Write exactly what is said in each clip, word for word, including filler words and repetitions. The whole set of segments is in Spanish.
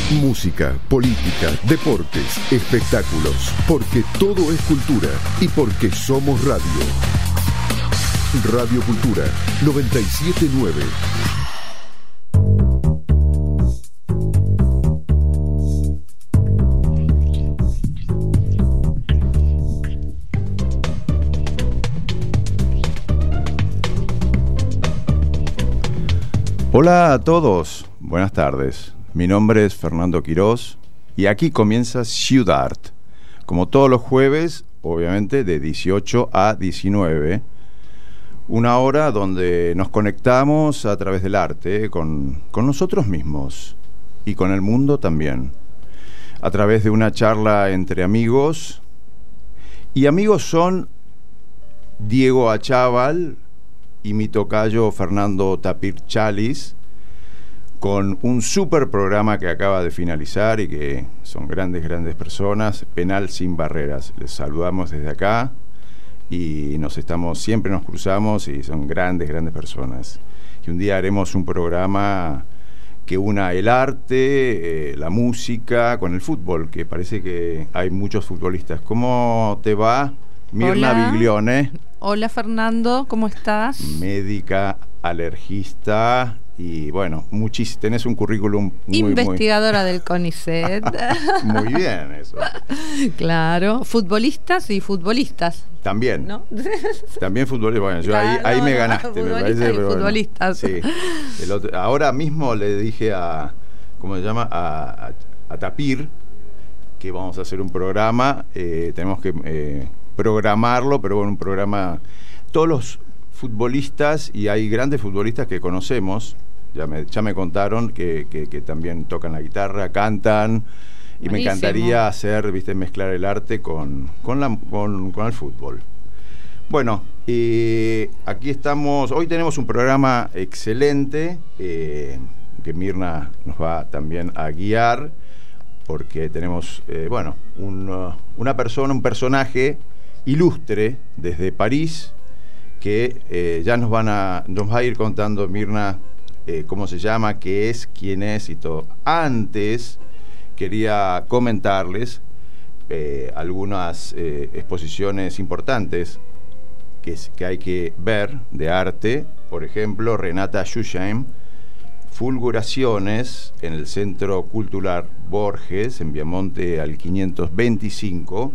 Música, política, deportes, espectáculos, porque todo es cultura y porque somos radio. Radio Cultura noventa y siete punto nueve. Hola a todos, buenas tardes. Mi nombre es Fernando Quirós y aquí comienza Ciudart, como todos los jueves, obviamente de dieciocho a diecinueve, una hora donde nos conectamos a través del arte con, con nosotros mismos y con el mundo también, a través de una charla entre amigos. Y amigos son Diego Achával y mi tocayo Fernando Tapir Chalis, con un super programa que acaba de finalizar y que son grandes, grandes personas, Penal Sin Barreras. Les saludamos desde acá y nos estamos, siempre nos cruzamos y son grandes, grandes personas. Y un día haremos un programa que una el arte, eh, la música con el fútbol, que parece que hay muchos futbolistas. ¿Cómo te va, Mirna Hola. Biglione? Hola Fernando, ¿cómo estás? Médica, alergista y bueno, muchis, tenés un currículum muy, investigadora muy... del CONICET. Muy bien eso. Claro, futbolistas y futbolistas. También. ¿No? También futbolistas. Bueno, yo claro, ahí, ahí no, me no, ganaste, me parece. Y pero futbolistas. Bueno, sí. El otro, ahora mismo le dije a, ¿cómo se llama? A, a, a Tapir que vamos a hacer un programa. Eh, tenemos que eh, programarlo, pero bueno, un programa. Todos los futbolistas, y hay grandes futbolistas que conocemos, ya me, ya me contaron que, que, que también tocan la guitarra, cantan, y buenísimo. Me encantaría hacer, viste, mezclar el arte con, con, la, con, con el fútbol. Bueno, eh, aquí estamos, hoy tenemos un programa excelente, eh, que Mirna nos va también a guiar, porque tenemos, eh, bueno, un, uh, una persona, un personaje ilustre desde París, que eh, ya nos van a nos va a ir contando Mirna eh, cómo se llama, qué es, quién es y todo. Antes quería comentarles eh, algunas eh, exposiciones importantes que, es, que hay que ver de arte. Por ejemplo, Renata Schuchheim, Fulguraciones, en el Centro Cultural Borges, en Viamonte al quinientos veinticinco,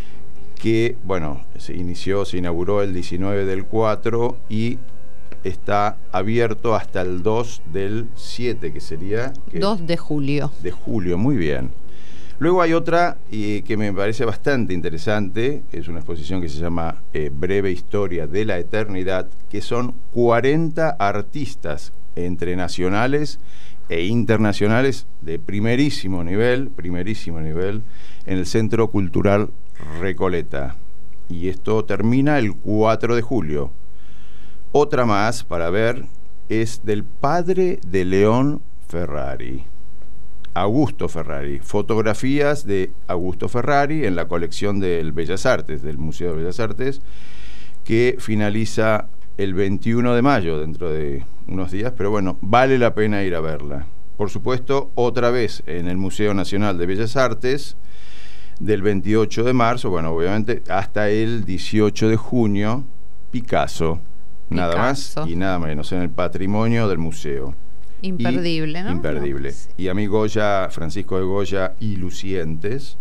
que, bueno, se inició, se inauguró el diecinueve del cuatro y está abierto hasta el dos del siete, que sería... ¿qué? dos de julio. De julio, muy bien. Luego hay otra y que me parece bastante interesante, es una exposición que se llama eh, Breve Historia de la Eternidad, que son cuarenta artistas entre nacionales e internacionales de primerísimo nivel, primerísimo nivel, en el Centro Cultural Recoleta, y esto termina el cuatro de julio. Otra más para ver es del padre de León Ferrari, Augusto Ferrari, fotografías de Augusto Ferrari en la colección del Bellas Artes, del Museo de Bellas Artes, que finaliza el veintiuno de mayo, dentro de unos días, pero bueno, vale la pena ir a verla. Por supuesto, otra vez en el Museo Nacional de Bellas Artes, del veintiocho de marzo, bueno, obviamente hasta el dieciocho de junio, Picasso, nada Picasso. Más y nada menos, en el patrimonio del museo. Imperdible, y, ¿no? Imperdible. Sí. Y a mi Goya, Francisco de Goya y Lucientes,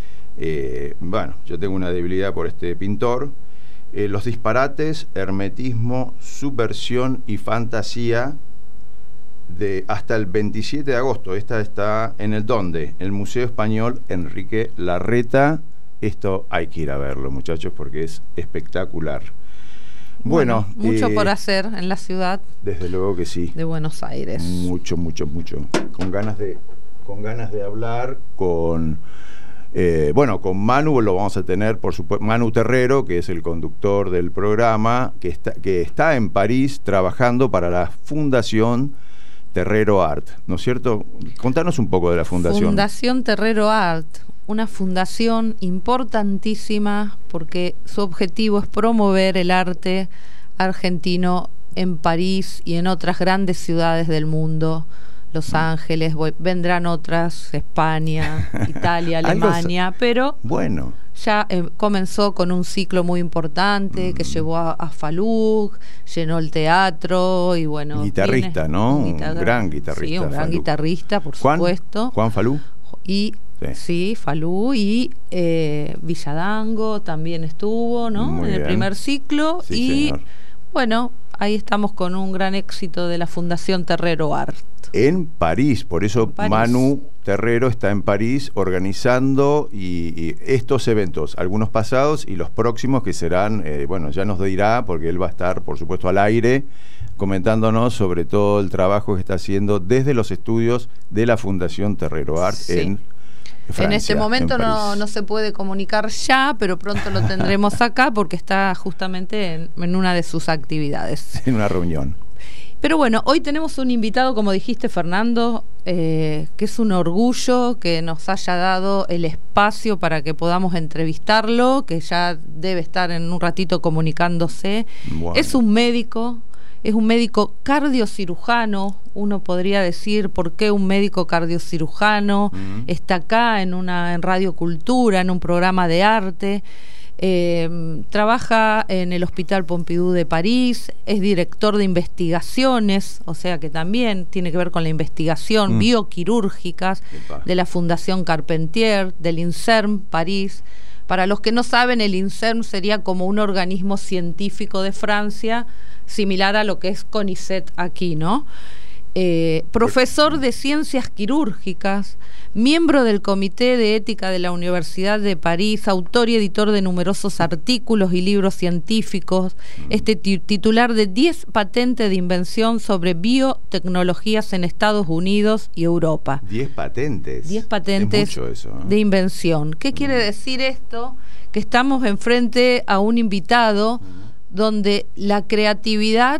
eh, bueno, yo tengo una debilidad por este pintor. Eh, los disparates, hermetismo, subversión y fantasía, de hasta el veintisiete de agosto. Esta está en el ¿dónde? El Museo Español Enrique Larreta. Esto hay que ir a verlo, muchachos, porque es espectacular. Bueno, bueno mucho eh, por hacer en la ciudad. Desde luego que sí. De Buenos Aires. Mucho, mucho, mucho. Con ganas de, con ganas de hablar con... Eh, bueno, con Manu lo vamos a tener, por supuesto, Manu Terrero, que es el conductor del programa, que está, que está en París trabajando para la Fundación Terrero Art, ¿no es cierto? Contanos un poco de la fundación. Fundación Terrero Art, una fundación importantísima porque su objetivo es promover el arte argentino en París y en otras grandes ciudades del mundo. Los Ángeles, voy, vendrán otras, España, Italia, Alemania, pero bueno, ya eh, comenzó con un ciclo muy importante mm. que llevó a, a Falú, llenó el teatro y bueno... Guitarrista, tiene, ¿no? Un guitarra, gran guitarrista. Sí, un gran Falú. guitarrista, por Juan, supuesto. Juan Falú. Y sí, sí Falú y eh, Villadango también estuvo, ¿no? Muy en el bien. primer ciclo. Sí, y señor. Bueno, ahí estamos con un gran éxito de la Fundación Terrero Art. En París, por eso París. Manu Terrero está en París organizando y, y estos eventos, algunos pasados y los próximos que serán, eh, bueno, ya nos dirá, porque él va a estar, por supuesto, al aire, comentándonos sobre todo el trabajo que está haciendo desde los estudios de la Fundación Terrero Art sí. en Francia, en este momento en no, no se puede comunicar ya, pero pronto lo tendremos acá porque está justamente en, en una de sus actividades. En una reunión. Pero bueno, hoy tenemos un invitado, como dijiste, Fernando, eh, que es un orgullo que nos haya dado el espacio para que podamos entrevistarlo, que ya debe estar en un ratito comunicándose. Bueno. Es un médico, es un médico cardiocirujano. Uno podría decir, ¿por qué un médico cardiocirujano? Uh-huh. Está acá en, una, en Radio Cultura, en un programa de arte. Eh, trabaja en el Hospital Pompidou de París, es director de investigaciones, o sea que también tiene que ver con la investigación mm. bioquirúrgicas de la Fundación Carpentier, del INSERM París. Para los que no saben, el INSERM sería como un organismo científico de Francia, similar a lo que es CONICET aquí, ¿no? Eh, profesor de ciencias quirúrgicas, miembro del Comité de Ética de la Universidad de París, autor y editor de numerosos artículos y libros científicos, este titular de diez patentes de invención sobre biotecnologías en Estados Unidos y Europa. diez patentes. diez patentes es mucho eso, ¿no? de invención. ¿Qué mm. quiere decir esto? Que estamos enfrente a un invitado mm. donde la creatividad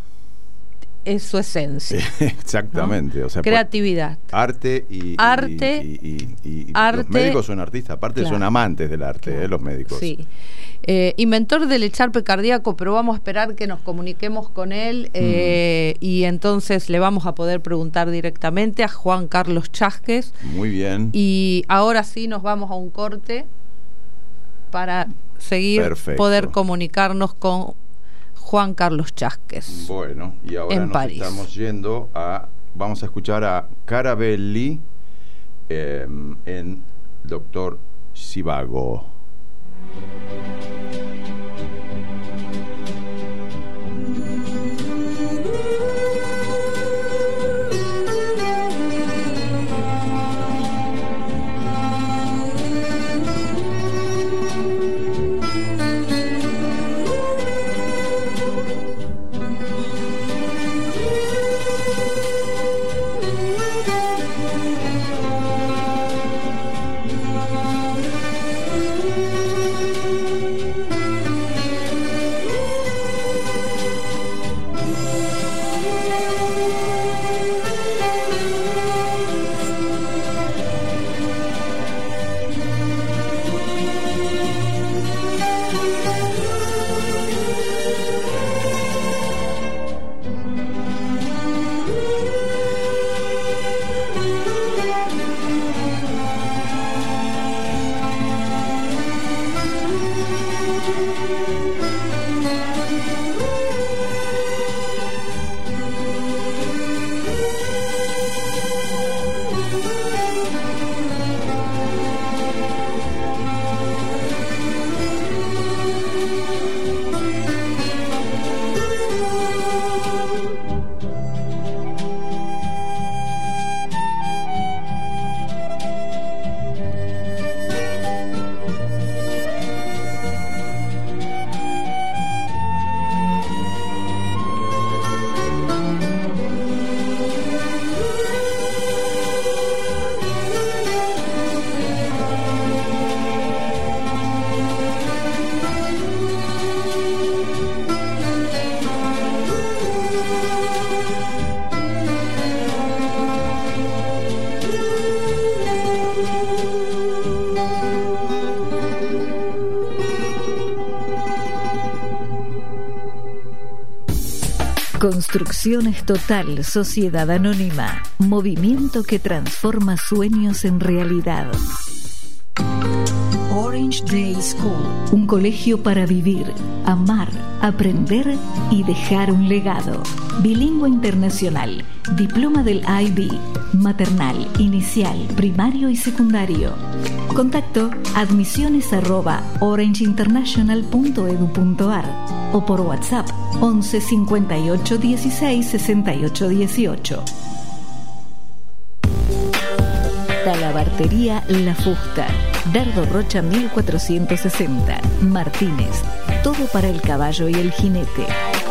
es su esencia. Exactamente, ¿no? O sea, creatividad, arte y arte, y, y, y, y arte, los médicos son artistas, aparte claro, son amantes del arte, claro, eh, los médicos. Sí. Eh, inventor del echarpe cardíaco, pero vamos a esperar que nos comuniquemos con él eh, mm. y entonces le vamos a poder preguntar directamente a Juan Carlos Chasques. Muy bien. Y ahora sí nos vamos a un corte para seguir, Perfecto. Poder comunicarnos con Juan Carlos Chasques. Bueno, y ahora en nos París. Estamos yendo a, vamos a escuchar a Carabelli eh, en Doctor Zhivago. Construcciones Total, Sociedad Anónima. Movimiento que transforma sueños en realidad. Orange Day School. Un colegio para vivir, amar, aprender y dejar un legado. Bilingüe internacional. Diploma del I B. Maternal, inicial, primario y secundario. Contacto admisiones arroba orangeinternational punto edu punto ar o por WhatsApp once cincuenta y ocho dieciséis sesenta y ocho dieciocho. Talabartería La Fusta. Dardo Rocha mil cuatrocientos sesenta. Martínez. Todo para el caballo y el jinete.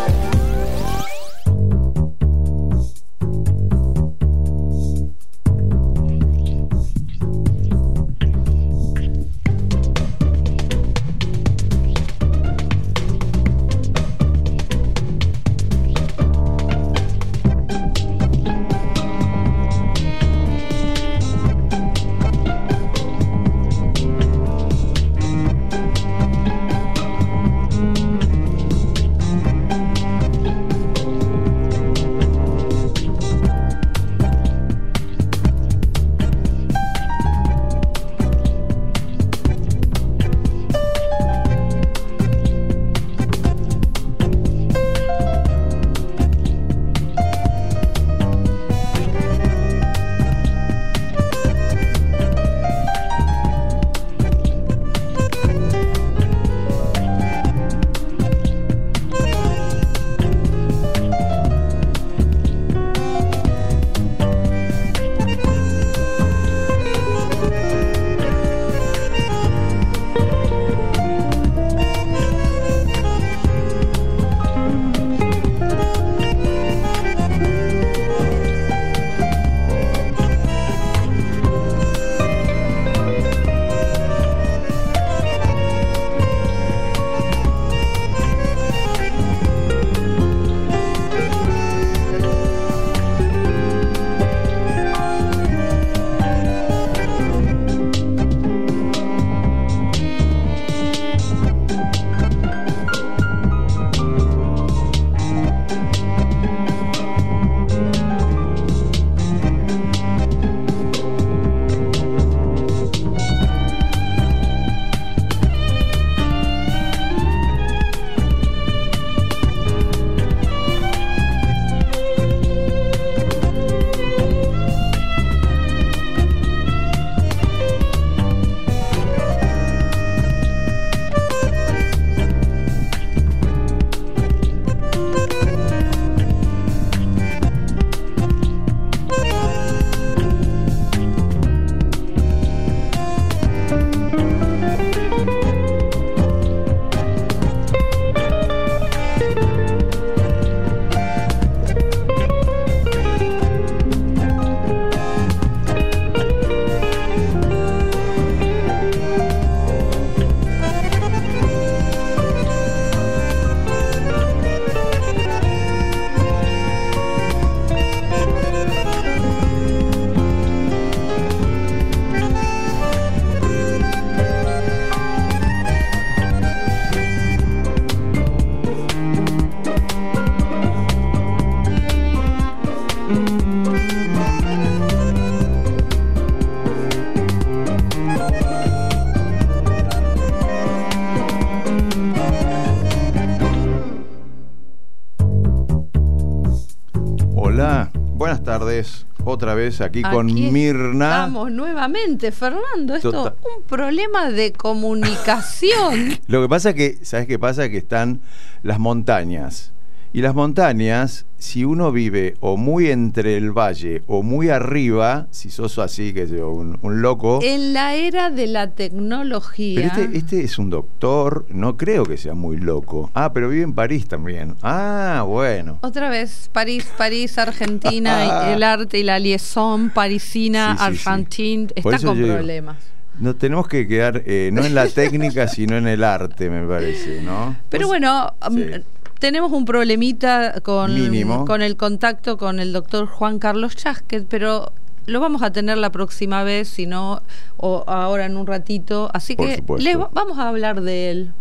Buenas tardes, otra vez aquí, aquí con Mirna. Estamos nuevamente, Fernando. Esto es un problema de comunicación. Lo que pasa es que, ¿sabes qué pasa? Que están las montañas. Y las montañas, si uno vive o muy entre el valle o muy arriba, si sos así, que yo, un, un loco. En la era de la tecnología. Pero este, este es un doctor, no creo que sea muy loco. Ah, pero vive en París también. Ah, bueno. Otra vez, París, París, Argentina, el arte y la liaison parisina, sí, sí, argentina, sí. Está con problemas. Nos tenemos que quedar, eh, no en la técnica, sino en el arte, me parece, ¿no? Pero pues, bueno. Sí. Tenemos un problemita con, con el contacto con el doctor Juan Carlos Chasquet, pero lo vamos a tener la próxima vez, si no, o ahora en un ratito. Así Por que supuesto. le vamos a hablar de él.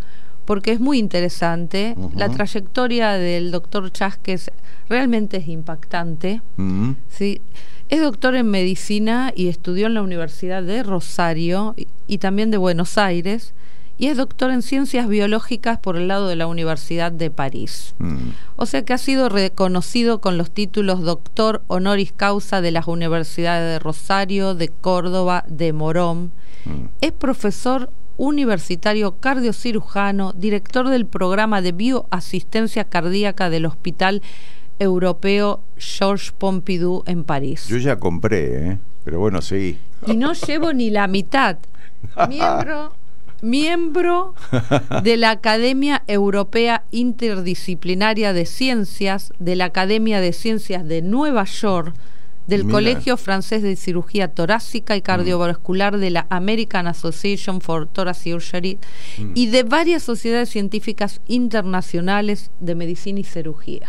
porque es muy interesante. Uh-huh. La trayectoria del doctor Chasquez realmente es impactante. Uh-huh. ¿Sí? Es doctor en medicina y estudió en la Universidad de Rosario y, y también de Buenos Aires, y es doctor en ciencias biológicas por el lado de la Universidad de París. Mm. O sea que ha sido reconocido con los títulos doctor honoris causa de las universidades de Rosario, de Córdoba, de Morón. Mm. Es profesor universitario cardiocirujano, director del programa de bioasistencia cardíaca del Hospital Europeo Georges Pompidou en París. Yo ya compré, ¿eh? Pero bueno, seguí. Y no llevo ni la mitad. Miembro... Miembro de la Academia Europea Interdisciplinaria de Ciencias, de la Academia de Ciencias de Nueva York, del Mira. Colegio Francés de Cirugía Torácica y Cardiovascular mm. de la American Association for Thoracic Surgery mm. y de varias sociedades científicas internacionales de medicina y cirugía.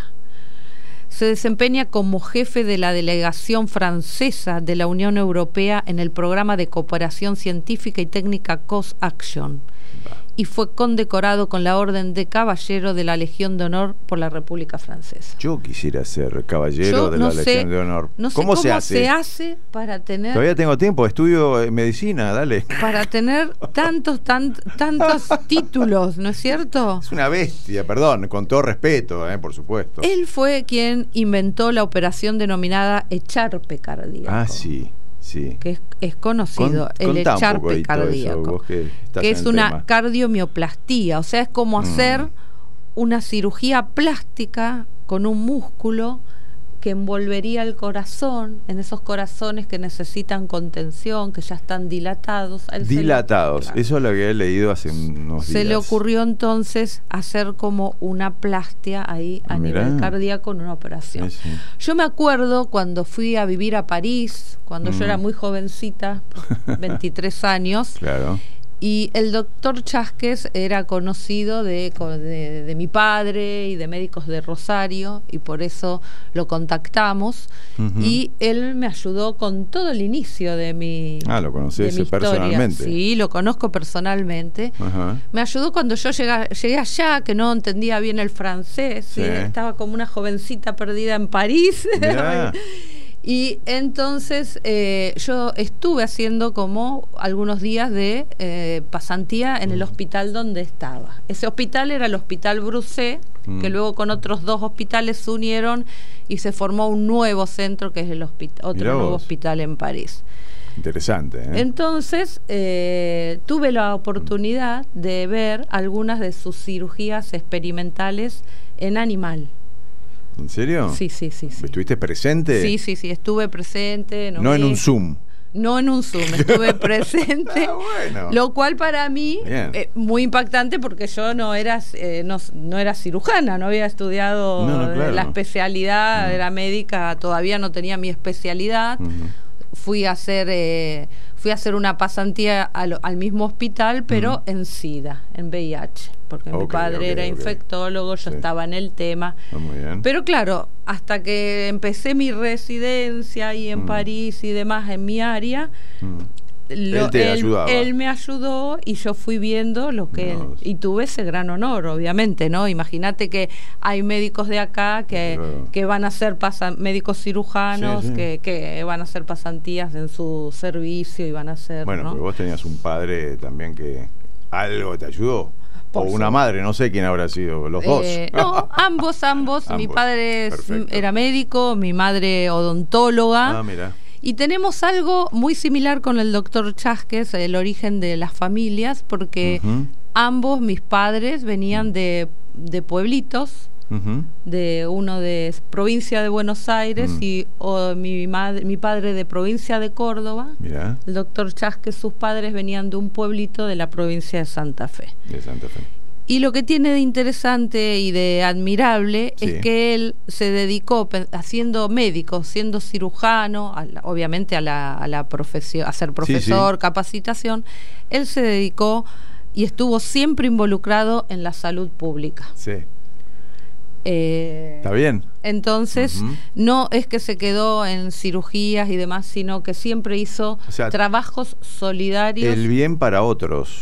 Se desempeña como jefe de la delegación francesa de la Unión Europea en el programa de cooperación científica y técnica COSACTION y fue condecorado con la Orden de Caballero de la Legión de Honor por la República Francesa. Yo quisiera ser caballero Yo de no la sé, Legión de Honor. No sé ¿Cómo, cómo se hace? se hace para tener... Todavía tengo tiempo, estudio eh, medicina, dale. Para tener tantos, tan, tantos títulos, ¿no es cierto? Es una bestia, perdón, con todo respeto, eh, por supuesto. Él fue quien inventó la operación denominada echarpe cardíaco. Ah, sí. Sí. Que es, es conocido, Con, el echarpe cardíaco, eso, que, que es una tema. Cardiomioplastía, o sea, es como mm. hacer una cirugía plástica con un músculo que envolvería el corazón, en esos corazones que necesitan contención, que ya están dilatados. Dilatados, se le, eso lo había leído hace unos se días. Se le ocurrió entonces hacer como una plastia ahí a Mirá. nivel cardíaco en una operación. Sí, sí. Yo me acuerdo cuando fui a vivir a París, cuando mm. yo era muy jovencita, veintitrés años, claro. Y el doctor Chasquez era conocido de, de, de mi padre y de médicos de Rosario, y por eso lo contactamos. Uh-huh. Y él me ayudó con todo el inicio de mi Ah, lo conoces personalmente. Sí, lo conozco personalmente. Uh-huh. Me ayudó cuando yo llegué, llegué allá, que no entendía bien el francés. Sí. ¿Sí? Estaba como una jovencita perdida en París. Y entonces eh, yo estuve haciendo como algunos días de eh, pasantía en el hospital donde estaba. Ese hospital era el Hospital Broussais, mm. que luego con otros dos hospitales se unieron y se formó un nuevo centro que es el otro Mirá nuevo vos. hospital en París. Interesante, ¿eh? Entonces eh, tuve la oportunidad de ver algunas de sus cirugías experimentales en animal. ¿En serio? Sí, sí, sí, sí. ¿Estuviste presente? Sí, sí, sí, estuve presente. No, no en un Zoom. No en un Zoom, estuve presente. Ah, bueno. Lo cual para mí eh, muy impactante porque yo no era eh, no, no era cirujana, no había estudiado no, no, claro. la especialidad, uh-huh. era médica, todavía no tenía mi especialidad. Uh-huh. Fui a hacer eh, fui a hacer una pasantía al, al mismo hospital, pero uh-huh. en SIDA, en V I H, porque okay, mi padre okay, era okay. infectólogo, yo sí. estaba en el tema. Oh, muy bien. Pero claro, hasta que empecé mi residencia ahí en uh-huh. París y demás, en mi área, uh-huh. Lo, él, te él, él me ayudó y yo fui viendo lo que no. él, y tuve ese gran honor, obviamente, ¿no? Imagínate que hay médicos de acá que, claro. que van a ser pasan, médicos cirujanos, sí, sí. Que, que van a hacer pasantías en su servicio y van a hacer, bueno, ¿no? Pero vos tenías un padre también que algo te ayudó. Por o una suerte. Madre, no sé quién habrá sido, los eh, dos. No, ambos, ambos, ambos. Mi padre Perfecto. Era médico, mi madre odontóloga. Ah, mira. Y tenemos algo muy similar con el doctor Chasquez, el origen de las familias, porque uh-huh. ambos, mis padres, venían de, de pueblitos, uh-huh. de uno de provincia de Buenos Aires uh-huh. y o, mi, madre, mi padre de provincia de Córdoba. Mirá. El doctor Chasquez, sus padres venían de un pueblito de la provincia de Santa Fe. De Santa Fe. Y lo que tiene de interesante y de admirable sí. es que él se dedicó, siendo médico, siendo cirujano, a la, obviamente a la, a la profesión, a ser profesor, sí, sí. capacitación, él se dedicó y estuvo siempre involucrado en la salud pública. Sí. Eh, Está bien. Entonces, uh-huh. no es que se quedó en cirugías y demás, sino que siempre hizo o sea, trabajos solidarios. El bien para otros.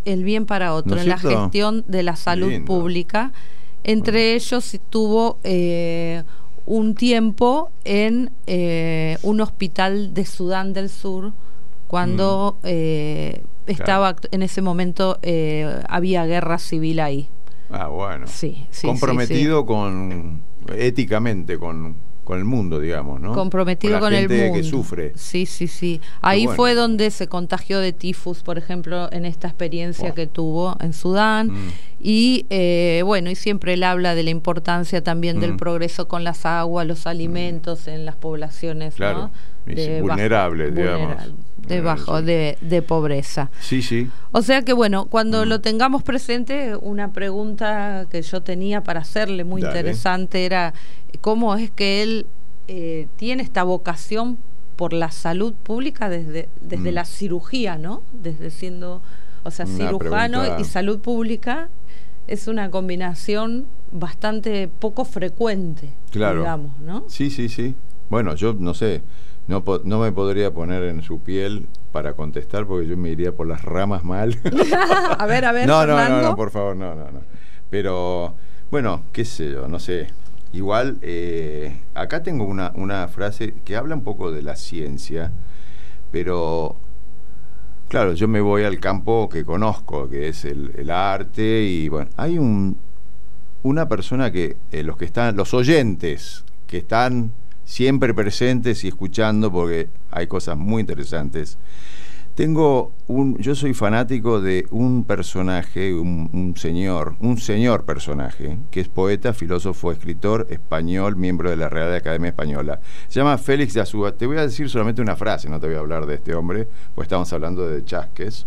el bien para otro, ¿No es en la cierto? gestión de la salud Lindo. pública. Entre Bueno. ellos estuvo eh, un tiempo en eh, un hospital de Sudán del Sur, cuando Mm. eh, estaba Claro. en ese momento eh, había guerra civil ahí. Ah, bueno. Sí, sí, comprometido sí, sí. con éticamente con, con el mundo, digamos, ¿no? Comprometido con, la el gente mundo. que sufre. Sí, sí, sí. Ahí bueno. fue donde se contagió de tifus, por ejemplo, en esta experiencia Wow. que tuvo en Sudán. Mm. Y eh, bueno, y siempre él habla de la importancia también Mm. del progreso con las aguas, los alimentos en las poblaciones, Claro. ¿no? Es bajo- vulnerables, digamos. vulnera- de Vulnerables, bajo, sí. de, de pobreza. Sí, sí. O sea que bueno, cuando Mm. lo tengamos presente, una pregunta que yo tenía para hacerle muy Dale. interesante era cómo es que él eh, tiene esta vocación por la salud pública desde, desde Mm. la cirugía, ¿no? Desde siendo, o sea, Una cirujano pregunta- y salud pública es una combinación bastante poco frecuente, Claro. digamos, ¿no? Sí, sí, sí. Bueno, yo no sé, no, po- no me podría poner en su piel para contestar porque yo me iría por las ramas mal. a ver, a ver, no, no, Fernando. no, no, por favor, no, no, no. Pero, bueno, qué sé yo, no sé. Igual, eh, acá tengo una, una frase que habla un poco de la ciencia, pero, claro, yo me voy al campo que conozco, que es el, el arte, y bueno, hay un una persona que, eh, los que están, los oyentes, que están siempre presentes y escuchando, porque hay cosas muy interesantes. Tengo un, yo soy fanático de un personaje, un, un señor, un señor personaje, que es poeta, filósofo, escritor español, miembro de la Real Academia Española. Se llama Félix de Azúa. Te voy a decir solamente una frase, no te voy a hablar de este hombre, pues estamos hablando de Chasques.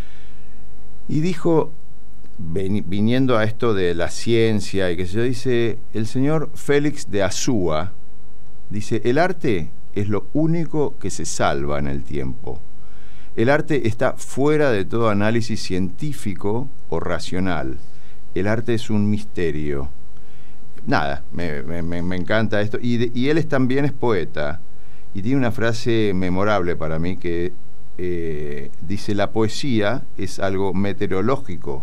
Y dijo, ven, viniendo a esto de la ciencia y que se dice, el señor Félix de Azúa, dice, el arte es lo único que se salva en el tiempo. El arte está fuera de todo análisis científico o racional. El arte es un misterio. Nada, me, me, me encanta esto. Y, de, y él es, también es poeta. Y tiene una frase memorable para mí que eh, dice, la poesía es algo meteorológico.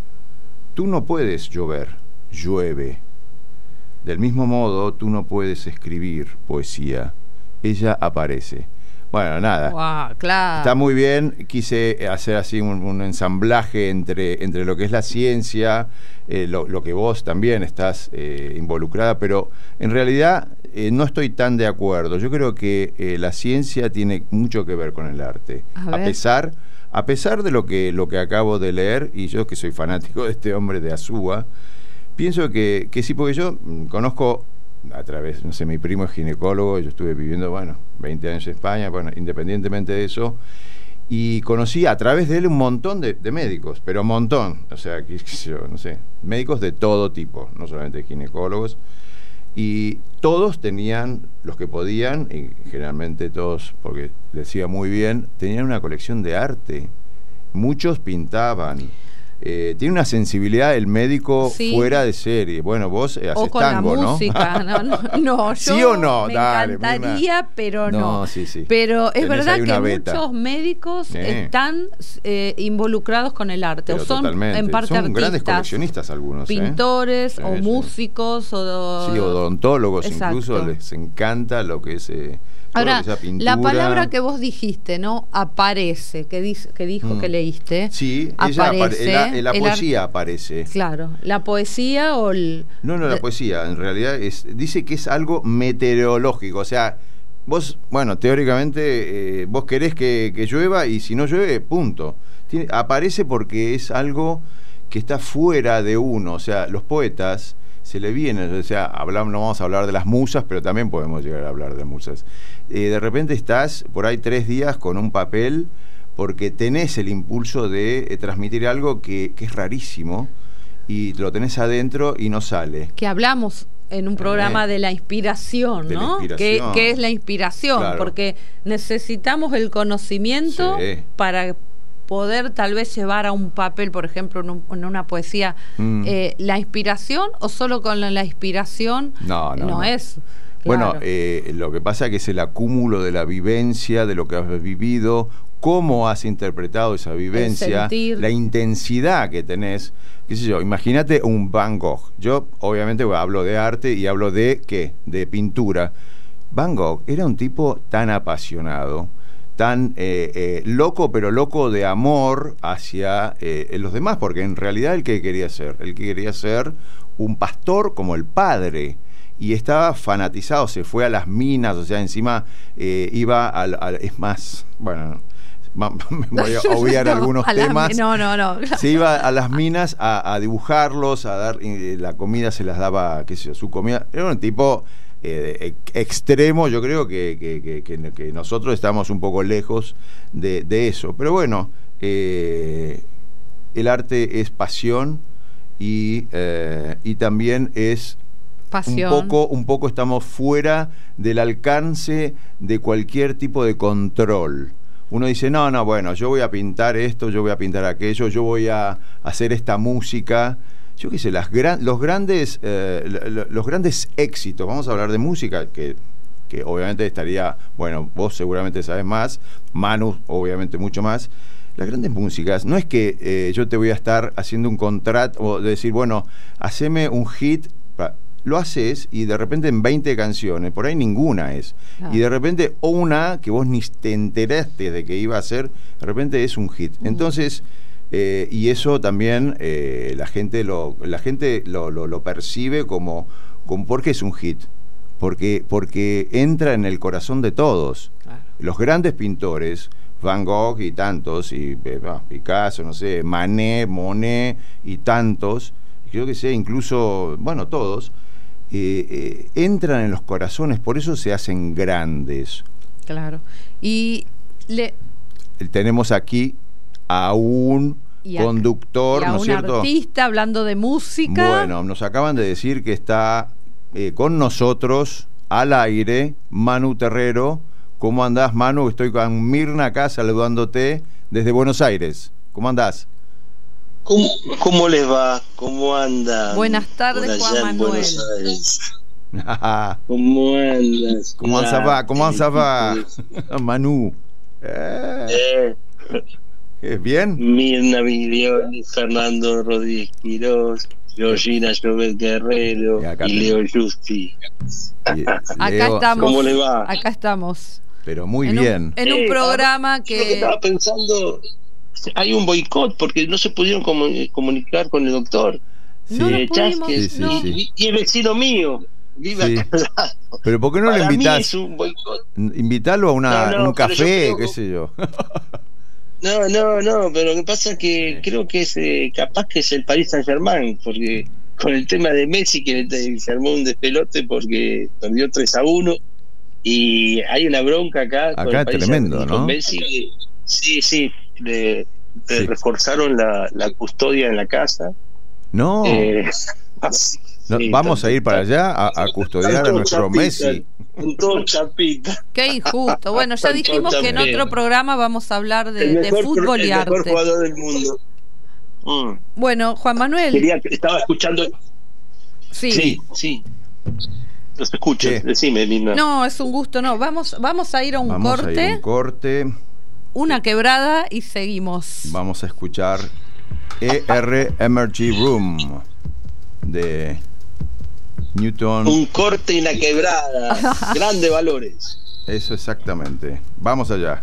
Tú no puedes llover, llueve. Del mismo modo, tú no puedes escribir poesía. Ella aparece. Bueno, nada. Wow, claro. Está muy bien. Quise hacer así un, un ensamblaje entre, entre lo que es la ciencia, eh, lo, lo que vos también estás eh, involucrada, pero en realidad eh, no estoy tan de acuerdo. Yo creo que eh, la ciencia tiene mucho que ver con el arte. A A, ver. pesar, a pesar de lo que, lo que acabo de leer, y yo que soy fanático de este hombre de Azúa, pienso que, que sí, porque yo mm, conozco a través, no sé, mi primo es ginecólogo, yo estuve viviendo, bueno, veinte años en España, bueno, independientemente de eso, y conocí a través de él un montón de, de médicos, pero un montón, o sea, qué sé yo, no sé, médicos de todo tipo, no solamente ginecólogos, y todos tenían, los que podían, y generalmente todos, porque decía muy bien, tenían una colección de arte, muchos pintaban. Eh, tiene una sensibilidad el médico Sí. fuera de serie. Bueno, vos eh, haces O con tango, la ¿no? música, no, no, no, yo ¿Sí o no? me Dale, encantaría, pero no. No, sí, sí. Pero es Tenés verdad ahí que una beta. muchos médicos Sí. están eh, involucrados con el arte, Pero o son totalmente. en parte Son grandes artistas, coleccionistas algunos, ¿eh? pintores Sí, o sí. músicos o Sí, odontólogos Exacto. incluso, les encanta lo que es eh, todo Ahora, lo que sea pintura. la palabra que vos dijiste, ¿no? Aparece, que, dice, que dijo Mm. que leíste. Sí, ella aparece. apare- la, la el poesía ar- aparece. Claro, la poesía o el... No, no, la de- poesía, en realidad es, dice que es algo meteorológico, o sea, vos, bueno, teóricamente, eh, vos querés que, que llueva y si no llueve, punto. Tiene, aparece porque es algo que está fuera de uno, o sea, los poetas se le vienen, o sea, hablamos, no vamos a hablar de las musas, pero también podemos llegar a hablar de musas. Eh, de repente estás por ahí tres días con un papel porque tenés el impulso de eh, transmitir algo que, que es rarísimo y lo tenés adentro y no sale. que hablamos en un programa Eh, de la inspiración, de la ¿no? inspiración. ¿Qué, qué es la inspiración? Claro. Porque necesitamos el conocimiento Sí. para poder tal vez llevar a un papel, por ejemplo, en, un- en una poesía, Mm. eh, la inspiración, o solo con la, la inspiración No, no, no. es. Bueno, Claro. eh, lo que pasa es que es el acúmulo de la vivencia, de lo que has vivido, cómo has interpretado esa vivencia, la intensidad que tenés, qué sé yo, imagínate un Van Gogh. Yo obviamente hablo de arte y hablo de, ¿qué? De pintura. Van Gogh era un tipo tan apasionado, tan eh, eh, loco, pero loco de amor hacia eh, los demás, porque en realidad el que quería ser, el que quería ser un pastor como el padre, y estaba fanatizado, se fue a las minas, o sea, encima eh, iba al, al, es más, bueno, me voy a obviar no, algunos a temas. La, no, no, no. Se iba a las minas a, a dibujarlos, a dar, eh, la comida se las daba, qué sé yo, su comida, era un tipo Eh, extremo. Yo creo que, que, que, que, que nosotros estamos un poco lejos de, de eso, pero bueno, eh, el arte es pasión y, eh, y también es pasión. Un poco, un poco estamos fuera del alcance de cualquier tipo de control. Uno dice, no, no, bueno, yo voy a pintar esto, yo voy a pintar aquello, yo voy a hacer esta música. Yo qué sé, las gran, los grandes eh, los grandes éxitos, vamos a hablar de música, que, que obviamente estaría, bueno, vos seguramente sabes más, Manu obviamente mucho más. Las grandes músicas, no es que eh, yo te voy a estar haciendo un contrato o decir, bueno, haceme un hit, lo haces y de repente en veinte canciones, por ahí ninguna es. Ah. Y de repente una que vos ni te enteraste de que iba a ser, de repente es un hit. Mm. Entonces... Eh, y eso también eh, la gente lo la gente lo, lo, lo percibe como, como porque es un hit, porque porque entra en el corazón de todos. Claro. Los grandes pintores, Van Gogh y tantos, y eh, Picasso, no sé, Manet, Monet y tantos, creo que sé, incluso, bueno, todos, eh, eh, entran en los corazones, por eso se hacen grandes. Claro. Y le... tenemos aquí a un y a, conductor, y a ¿no es cierto? Un artista hablando de música. Bueno, nos acaban de decir que está eh, con nosotros al aire Manu Terrero. ¿Cómo andás, Manu? Estoy con Mirna acá saludándote desde Buenos Aires. ¿Cómo andás? ¿Cómo, cómo les va? ¿Cómo andan? Buenas tardes, Juan Manuel. ¿Cómo andas? ¿Cómo andas? ¿Cómo andas? Manu. Eh. Eh, ¿Bien? Mirna Viglioli, Fernando Rodríguez Quirós, Georgina Llobet Guerrero y, y Leo Justi. Acá estamos. ¿Cómo le va? Acá estamos. Pero muy en bien. Un, en eh, un programa yo que... Yo que estaba pensando, hay un boicot porque no se pudieron comunicar con el doctor. Sí. No eh, Chasques, sí, sí, y, sí. y es vecino mío. Vive sí. acá al lado. Pero ¿por qué no Para le invitás? Mí es un boicot. Invítalo a una, no, no, un café, creo... qué sé yo. No, no, no, pero lo que pasa es que creo que es eh, capaz que es el Paris Saint-Germain, porque con el tema de Messi que se armó un despelote porque perdió tres a uno y hay una bronca acá. Acá con el Paris tremendo, ¿no? Con Messi, que, sí, sí, le, le sí. reforzaron la, la custodia en la casa. No. Eh, así, no sí, vamos tanto, a ir para allá a, a custodiar a nuestro chapita, Messi. Con todo chapita. Qué injusto. Bueno, ya dijimos que en otro programa vamos a hablar de, mejor, de fútbol y arte. El mejor jugador del mundo. Mm. Bueno, Juan Manuel. Quería, estaba escuchando. Sí, sí. sí. Los escucho. ¿Qué? Decime, Lina. No, es un gusto. No, vamos, vamos a ir a un vamos corte. A ir a un corte. Una quebrada y seguimos. Vamos a escuchar E R Emergency Room de Newton. Un corte y una quebrada. Grandes valores. Eso exactamente. Vamos allá.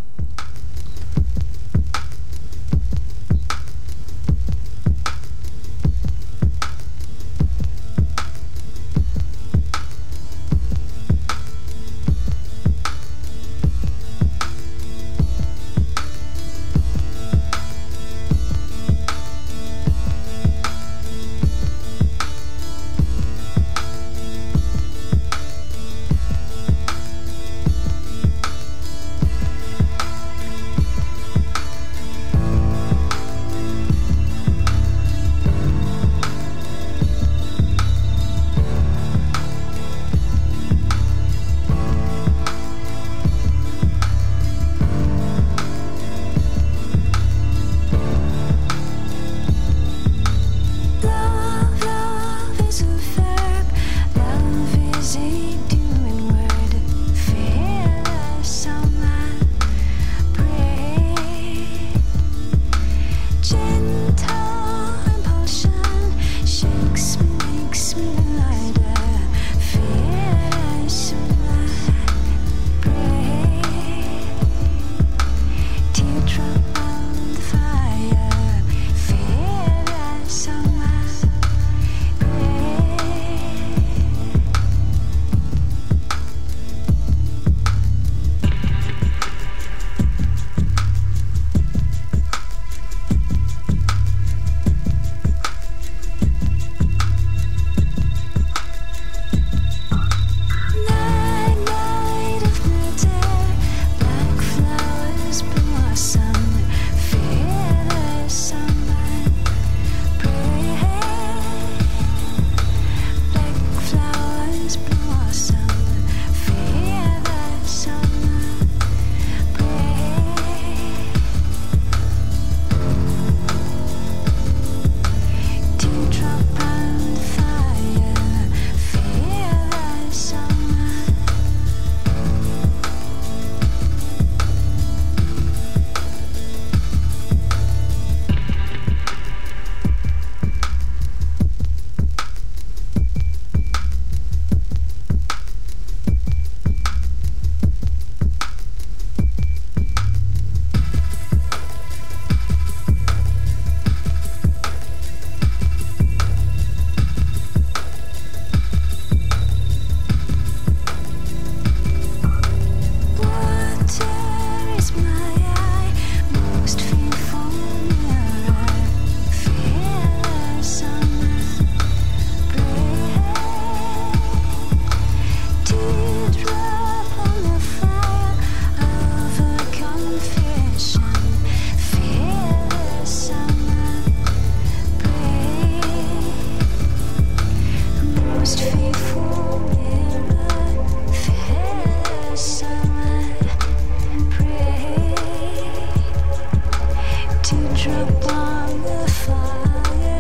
teardrop on the fire,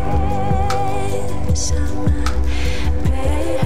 face on my bed.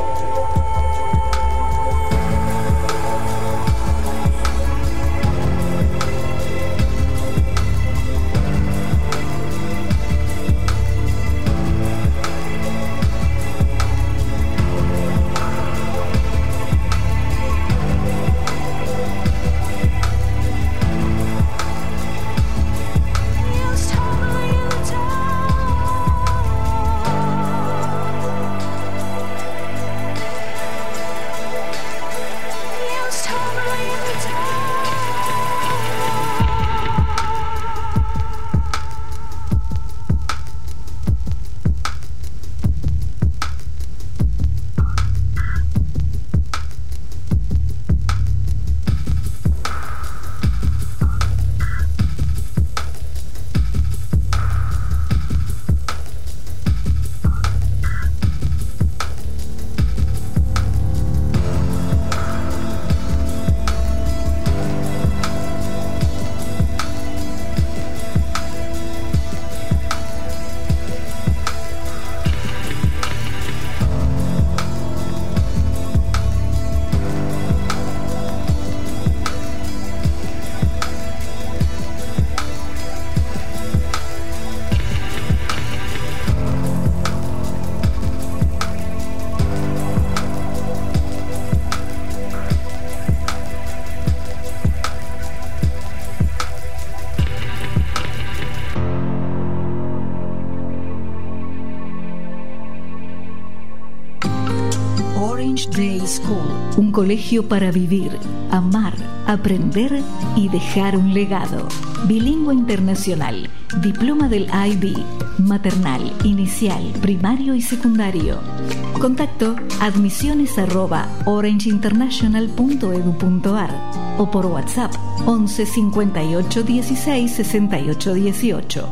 Orange Day School, un colegio para vivir, amar, aprender y dejar un legado. Bilingüe internacional, diploma del I B, maternal, inicial, primario y secundario. Contacto admisiones arroba orangeinternational punto edu punto ar o por WhatsApp once cincuenta y ocho dieciséis sesenta y ocho dieciocho.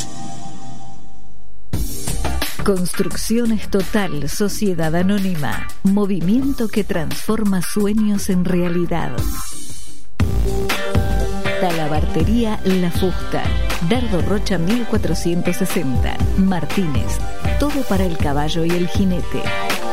Construcciones Total, Sociedad Anónima, movimiento que transforma sueños en realidad. Talabartería La Fusta, Dardo Rocha mil cuatrocientos sesenta, Martínez, todo para el caballo y el jinete.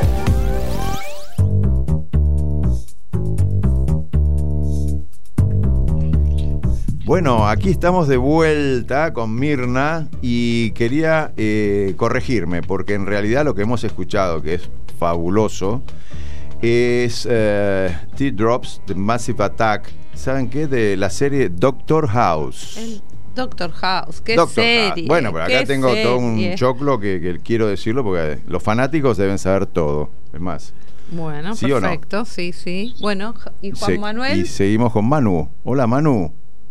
Bueno, aquí estamos de vuelta con Mirna y quería eh, corregirme, porque en realidad lo que hemos escuchado, que es fabuloso, es eh, Teardrops, The Massive Attack, ¿saben qué? De la serie Doctor House. El Doctor House, qué Doctor serie. House. Bueno, pero acá tengo serie. todo un choclo que, que quiero decirlo, porque los fanáticos deben saber todo, es más. Bueno, ¿Sí perfecto, o no? sí, sí. Bueno, ¿y Juan Se- Manuel? Y seguimos con Manu. Hola, Manu.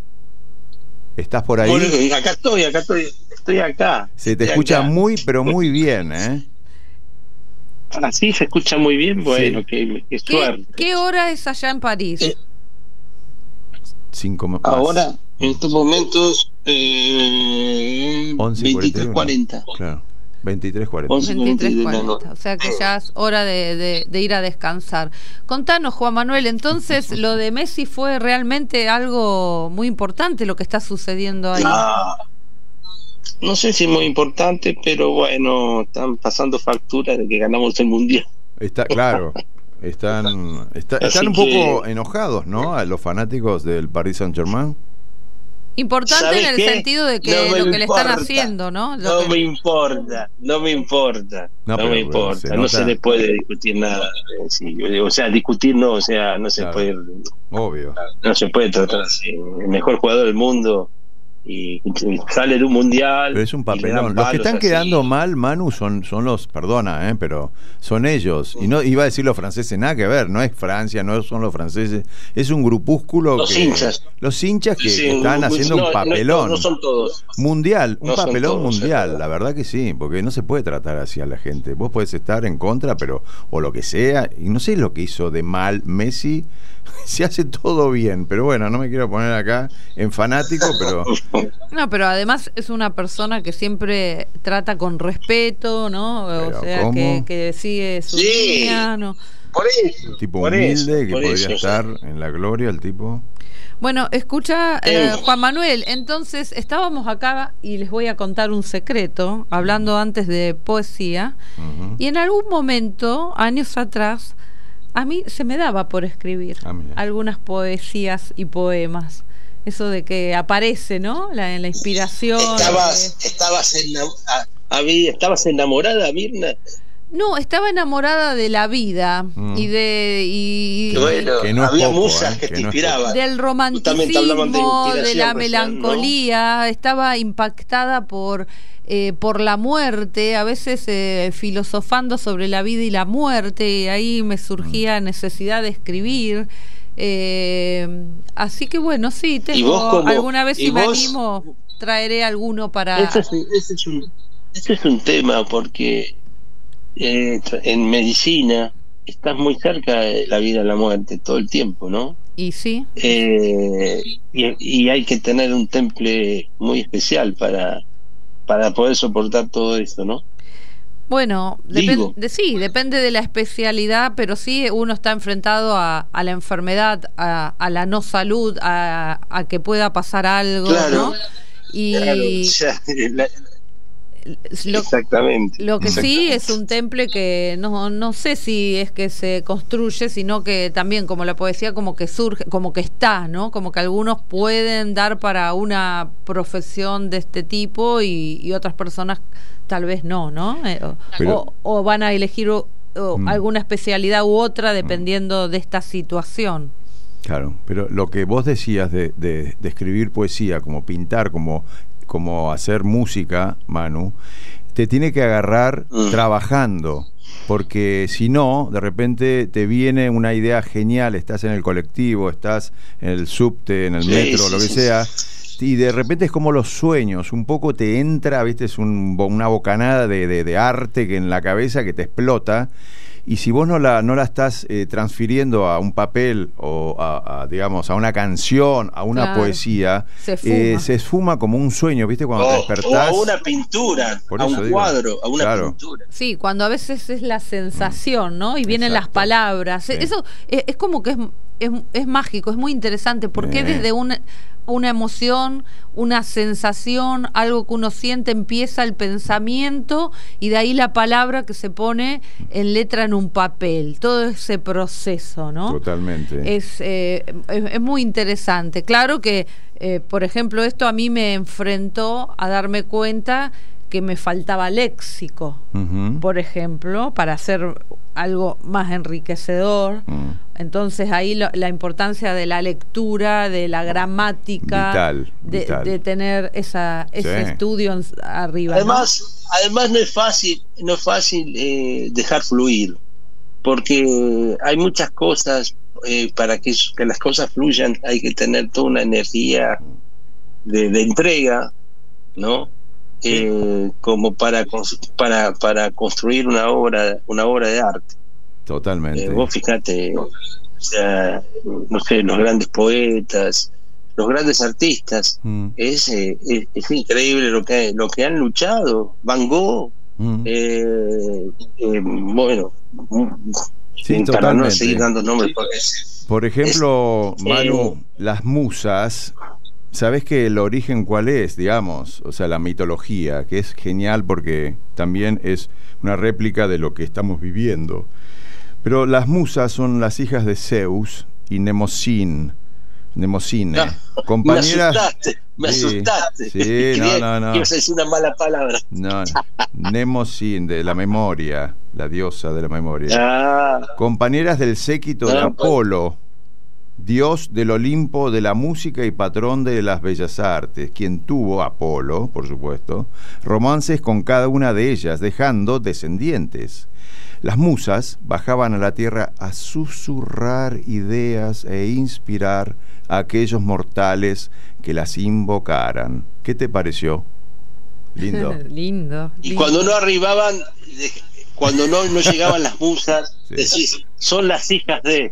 ¿Estás por ahí? Bueno, acá estoy, acá estoy, estoy acá. Se te estoy escucha acá. muy, pero muy bien, ¿eh? Así se escucha muy bien, bueno, Sí. qué, qué ¿Qué, suerte. ¿Qué hora es allá en París? Eh, Cinco más. Ahora, en estos momentos, eh, once y veintitrés cuarenta y uno. cuarenta. Claro. veintitrés cuarenta. once veintitrés de la cuarenta, noche. o sea que ya es hora de, de, de ir a descansar. Contanos, Juan Manuel, entonces lo de Messi fue realmente algo muy importante lo que está sucediendo ahí. Ah, no sé si es muy importante, pero bueno, están pasando facturas de que ganamos el mundial. Está claro. Están, está- Así están un que- poco enojados, ¿no? A los fanáticos del Paris Saint-Germain. Importante ¿Sabes en el qué? sentido de que No me lo que le están importa. haciendo, ¿no? Lo No que- me importa, no me importa, No, no, pero- me pero importa, se no nota- se le puede discutir nada, eh, sí, o sea, discutir no, o sea, no se Claro. puede, Obvio. no se puede tratar así, el mejor jugador del mundo y, y sale de un mundial. Pero es un y le dan papelón. Los que palos están así. quedando mal, Manu, son, son los, perdona, ¿eh? Pero son ellos. Y no iba a decir los franceses, nada que ver. No es Francia, no son los franceses. Es un grupúsculo Los que... hinchas. Los hinchas que, Sí, que están no, haciendo no, un no, papelón. No, son todos. Mundial, un No son papelón todos, mundial, es la verdad que sí, porque no se puede tratar así a la gente. Vos podés estar en contra, pero o lo que sea, y no sé lo que hizo de mal Messi, se hace todo bien, pero bueno, no me quiero poner acá en fanático, pero No, pero además es una persona que siempre trata con respeto, ¿no? Pero O sea, ¿cómo? que, que sigue su Sí. línea, ¿no? por eso. Un tipo por humilde eso, que por podría eso, estar o sea, en la gloria, el tipo. Bueno, escucha, eh, Eh. Juan Manuel, entonces estábamos acá y les voy a contar un secreto, hablando antes de poesía, Ujú. y en algún momento, años atrás, a mí se me daba por escribir Ah, mira. algunas poesías y poemas. Eso de que aparece, ¿no? La, la inspiración. Estabas, eh. estabas, enam- ah, había- estabas enamorada, Mirna. No, estaba enamorada de la vida Mm. y de y, Que bueno, que no es había poco, musas eh, que, que te no es inspiraban. del Justamente hablaban de romanticismo, de, inspiración la recién, melancolía, estaba impactada por eh, por la muerte, a veces eh, filosofando sobre la vida y la muerte, y ahí me surgía necesidad de escribir. Eh, así que bueno, sí, tengo vos como- alguna vez y si me vos- animo, traeré alguno para... Ese es, ese es un, ese es un tema porque eh, en medicina estás muy cerca de la vida y la muerte todo el tiempo, ¿no? Y sí, Eh, y, y hay que tener un temple muy especial para, para poder soportar todo eso, ¿no? bueno, Digo. depende, sí, depende de la especialidad, pero sí uno está enfrentado a, a la enfermedad, a, a la no salud, a, a que pueda pasar algo, Claro. ¿no? Y Claro, o sea, la- lo, exactamente. lo que sí exactamente. es un temple que no, no sé si es que se construye, sino que también como la poesía como que surge, como que está, ¿no? Como que algunos pueden dar para una profesión de este tipo y, y otras personas tal vez no, ¿no? Eh, o, Pero- o- o van a elegir o- o Mm. alguna especialidad u otra dependiendo de esta situación. Claro, pero lo que vos decías de, de, de escribir poesía, como pintar, como, como hacer música, Manu, te tiene que agarrar Mm. trabajando, porque si no, de repente te viene una idea genial, estás en el colectivo, estás en el subte, en el Sí, metro, sí, lo que sí, sea, sí. y de repente es como los sueños, un poco te entra, viste, es un, bo- una bocanada de, de, de arte que en la cabeza que te explota. Y si vos no la, no la estás eh, transfiriendo a un papel o a, a, digamos, a una canción, a una Claro. poesía, Se esfuma. eh, se esfuma como un sueño, ¿viste? Cuando te O, despertás. o a una pintura, Por a eso un digo. cuadro, a una Claro. pintura. Sí, cuando a veces es la sensación, ¿no? Y vienen las Exacto. palabras. Sí. Eso es, es como que es, es, es mágico, es muy interesante, porque Sí. desde una, una emoción, una sensación, algo que uno siente, empieza el pensamiento y de ahí la palabra que se pone en letra en un papel. Todo ese proceso, ¿no? Totalmente. Es, eh, es, es muy interesante. Claro que, eh, por ejemplo, esto a mí me enfrentó a darme cuenta que me faltaba léxico, Ujú. por ejemplo, para hacer algo más enriquecedor. Mm. Entonces ahí lo- la importancia de la lectura, de la gramática, Vital, de, vital. de tener esa, ese Sí. estudio en- arriba. ¿no? Además, además no es fácil, no es fácil eh, dejar fluir, porque hay muchas cosas eh, para que, que las cosas fluyan, hay que tener toda una energía de, de entrega, ¿no? Eh, como para cons- para para construir una obra una obra de arte. Totalmente. Eh, vos fíjate, o sea, no sé, los grandes poetas, los grandes artistas, Mm. es, eh, es, es increíble lo que lo que han luchado. Van Gogh, Mm. eh, eh, bueno, Sí, para no totalmente. seguir dando nombres porque Por ejemplo, Es- Manu, las musas, ¿sabés que el origen cuál es, digamos? O sea, la mitología, que es genial porque también es una réplica de lo que estamos viviendo. Pero las musas son las hijas de Zeus y Nemocin, Nemocine, Ah, me compañeras... asustaste, me Sí, asustaste. sí, Quería- no, no, no. ibas a decir una mala palabra. No, Nemocin, de la memoria, la diosa de la memoria. Ah, Compañeras del séquito de Ah, Apolo, dios del Olimpo de la música y patrón de las bellas artes, quien tuvo, Apolo, por supuesto, romances con cada una de ellas, dejando descendientes. Las musas bajaban a la tierra a susurrar ideas e inspirar a aquellos mortales que las invocaran. ¿Qué te pareció? Lindo. lindo. y lindo. cuando no arribaban, de- cuando no, no llegaban las musas, Sí. decís, son las hijas de.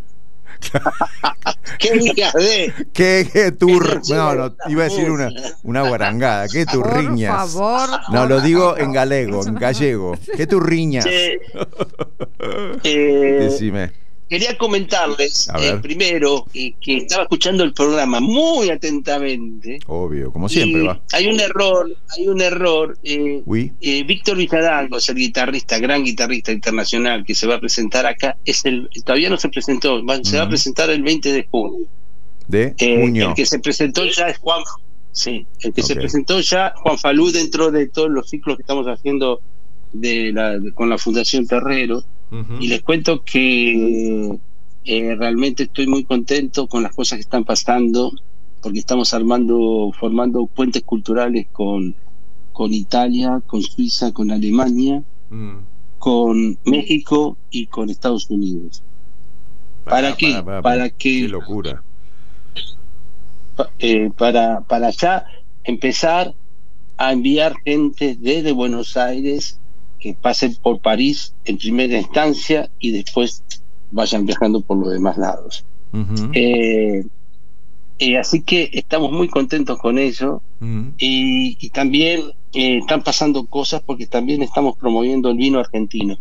¿Qué hijas de? ¿Qué, qué tur... Sí, No, no, iba a decir una, una guarangada. ¿Qué turriñas? Por favor. No, lo digo en galego, en gallego. ¿Qué turriñas? Che, eh, Decime. quería comentarles A eh, ver. primero eh, que estaba escuchando el programa muy atentamente. Obvio, como siempre y va. Hay un error, hay un error. Eh, Oui. eh, Víctor Villalangos es el guitarrista, gran guitarrista internacional que se va a presentar acá. Es el, todavía no se presentó, va- se va a Ujú. presentar el veinte de junio. De Eh, junio. El que se presentó ya es Juan. Sí, el que se Ok. presentó ya Juan Falú dentro de todos los ciclos que estamos haciendo de la, de- con la Fundación Terrero. Ujú. Y les cuento que eh, realmente estoy muy contento con las cosas que están pasando, porque estamos armando, formando puentes culturales con, con Italia, con Suiza, con Alemania, Mm. con México y con Estados Unidos. ¿Para qué? Para que- Qué locura. Pa- eh, para, para ya empezar a enviar gente desde Buenos Aires que pasen por París en primera instancia y después vayan viajando por los demás lados. Ujú. Eh, eh, así que estamos muy contentos con eso Ujú. y, y también eh, están pasando cosas porque también estamos promoviendo el vino argentino.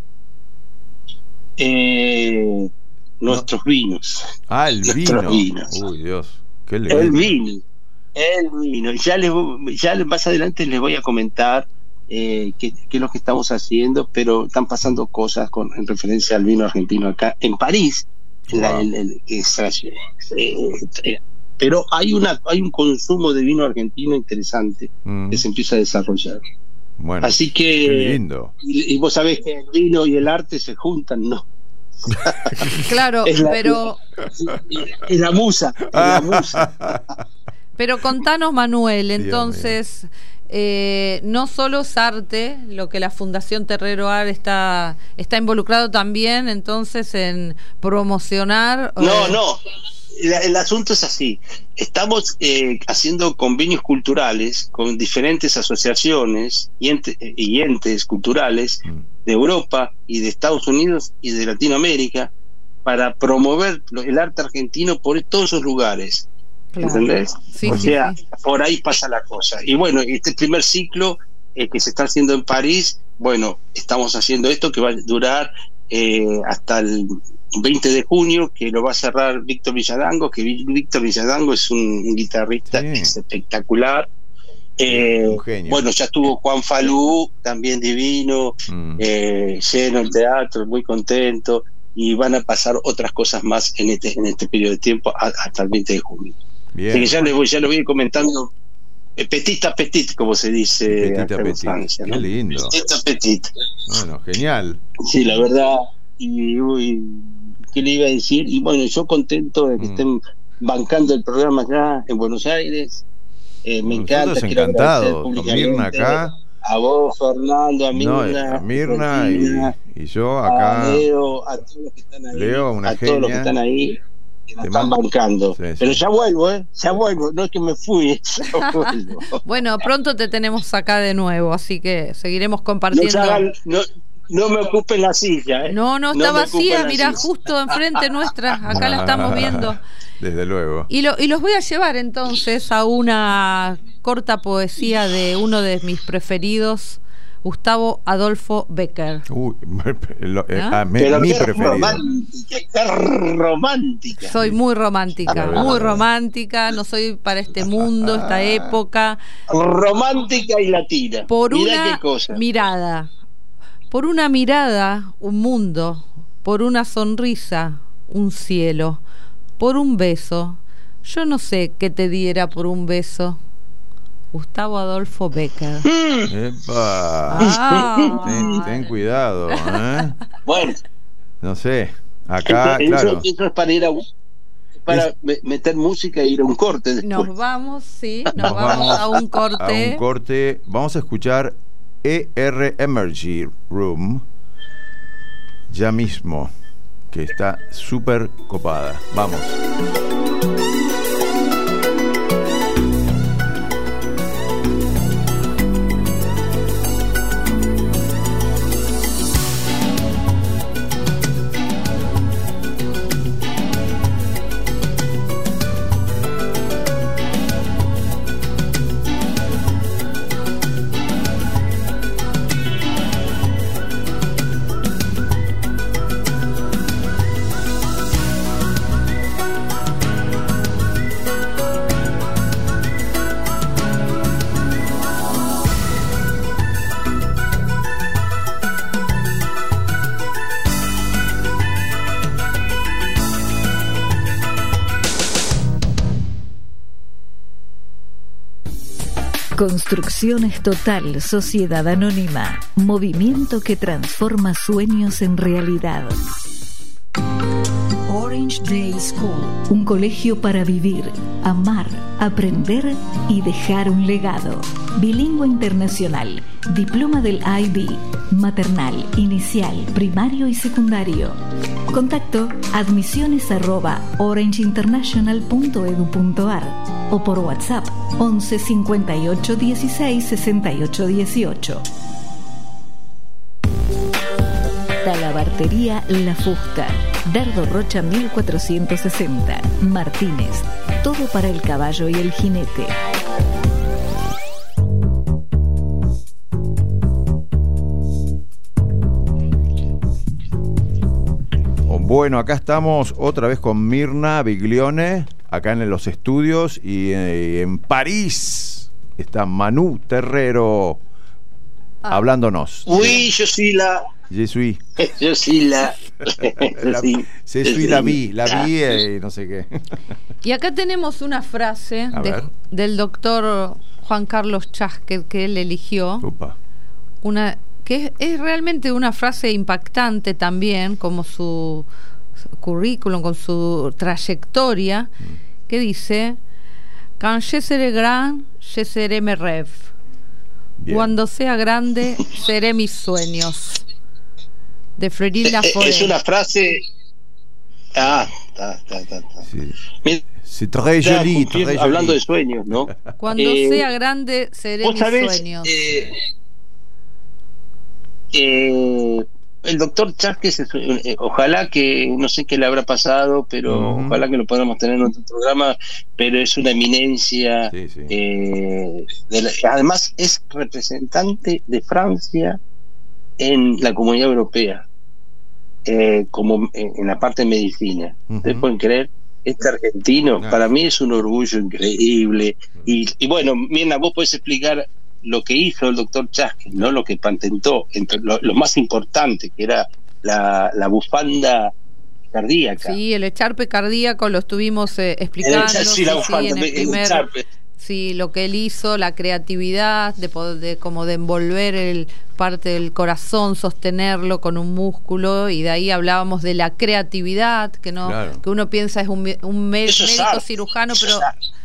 Eh, nuestros vinos. Ah, el Nuestros vino. vinos. Uy, Dios. Qué El lindo. vino, el vino. Ya les, voy- ya les- más adelante les voy a comentar eh, qué, qué es lo que estamos haciendo, pero están pasando cosas con en referencia al vino argentino acá en París. La- Wow. el- el- que es, eh, eh, pero hay una hay un consumo de vino argentino interesante Mm. que se empieza a desarrollar. Bueno, Así qué que lindo. y, y vos sabés que el vino y el arte se juntan, ¿no? Claro, Es la- pero Es la musa, es la musa. pero contanos, Manuel, Dios entonces eh, no solo es arte, lo que la Fundación Terrero Art está está involucrado también, entonces en promocionar. No, eh, no. El, el asunto es así. Estamos eh, haciendo convenios culturales con diferentes asociaciones y, ente- y entes culturales Mm. de Europa y de Estados Unidos y de Latinoamérica para promover lo- el arte argentino por todos esos lugares. claro. ¿Entendés? Sí, o sí, sea, sí. por ahí pasa la cosa. Y bueno, este primer ciclo eh, que se está haciendo en París, bueno, estamos haciendo esto que va a durar eh, hasta el veinte de junio, que lo va a cerrar Víctor Villadango, que Vi- Víctor Villadango es un, un guitarrista Sí. que es espectacular. Eh, Un genio. bueno, ya estuvo Juan Falú, también divino, Mm. eh, lleno el teatro, muy contento, y van a pasar otras cosas más en este en este periodo de tiempo a- hasta el veinte de junio. Así que Bien. ya les voy, ya lo voy a ir comentando eh, petit a petit, como se dice Petit acá a en petit. Francia, ¿no? Qué lindo. Petit a petit. Bueno, genial. Sí, la verdad. Y uy, ¿qué le iba a decir? Y bueno, yo contento de que Mm. estén bancando el programa acá en Buenos Aires. Eh, me encanta. Nosotros quiero agradecer encantados. Con públicamente Mirna acá. A vos, Fernando, a No, Mirna, a Mirna Regina, y, y yo a acá. Leo, a todos los que están ahí. Leo, una a todos los que genia. están ahí. Que nos Te están mando- bancando. Sí, sí. Pero ya vuelvo, ¿eh? Ya vuelvo. No es que me fui, ya vuelvo. Bueno, pronto te tenemos acá de nuevo, así que seguiremos No, compartiendo. se hagan- no, no me ocupen la silla, ¿eh? No, no está me ocupen vacía, la mirá, silla. justo enfrente nuestra, acá la estamos viendo. Desde luego. Y, lo, y los voy a llevar entonces a una corta poesía de uno de mis preferidos, Gustavo Adolfo Becker. Uy, lo- eh, ¿Ah? ah, me- Pero mi qué preferido. romántica, qué romántica. Soy muy romántica, La verdad. muy romántica, no soy para este mundo, esta época. Romántica y latina. Por Mirá una qué cosa. mirada, por una mirada, un mundo, por una sonrisa, un cielo, por un beso. Yo no sé qué te diera por un beso. Gustavo Adolfo Becker. Mm, Epa. Ah. Ten, ten cuidado, ¿eh? bueno, No sé. Acá, eso, claro. eso es para ir a para Es- me- meter música e ir a un corte después. Nos vamos, sí, nos, Nos vamos, vamos a un corte. A un corte. Vamos a escuchar E R Emergy Room ya mismo, que está súper copada. Vamos. Construcciones Total Sociedad Anónima. Movimiento que transforma sueños en realidad. Orange Day School. Un colegio para vivir, amar, aprender y dejar un legado. Bilingüe internacional. Diploma del I B. Maternal, inicial, primario y secundario. Contacto admisiones arroba orangeinternational punto edu punto ar o por WhatsApp once cincuenta y ocho dieciséis sesenta y ocho dieciocho. Talabartería La Fusta. Dardo Rocha mil cuatrocientos sesenta. Martínez. Todo para el caballo y el jinete. Bueno, acá estamos otra vez con Mirna Biglione, acá en los estudios, y eh, en París está Manu Terrero ah. hablándonos. Oui, yo soy la... Je suis. Yo soy la... la sí, se soy la vi, la vi y no sé qué. Y acá tenemos una frase de, del doctor Juan Carlos Chasquet que él eligió. Upa. Una... que es, es realmente una frase impactante también, como su, su currículum, con su trayectoria, mm. que dice: Quand je serai grand, je serai mes rêves. Bien. Cuando sea grande, seré mis sueños. De Frédéric Laforêt. Es una frase... Ah, está, está, está. Sí. C'est très joli, très joli. Hablando de sueños, ¿no? Cuando eh, sea grande, seré mis sabés, sueños. Eh, Eh, el doctor Chasquet, eh, ojalá que, no sé qué le habrá pasado, pero uh-huh. ojalá que lo podamos tener en nuestro programa, pero es una eminencia. Sí, sí. Eh, de la, además es representante de Francia en la Comunidad Europea, eh, como en, en la parte de medicina. Uh-huh. ¿Ustedes pueden creer? Este argentino, uh-huh. para mí es un orgullo increíble. Y, y bueno, Mirna, vos podés explicar lo que hizo el doctor Chasquet, no lo que patentó, entre lo, lo más importante, que era la, la bufanda cardíaca. Sí, el echarpe cardíaco lo estuvimos eh, explicando. El, sí, la bufanda, sí, en el primer, el sí, lo que él hizo, la creatividad de poder, de como de envolver el parte del corazón, sostenerlo con un músculo, y de ahí hablábamos de la creatividad, que no, claro. que uno piensa es un, un médico sabe, cirujano, pero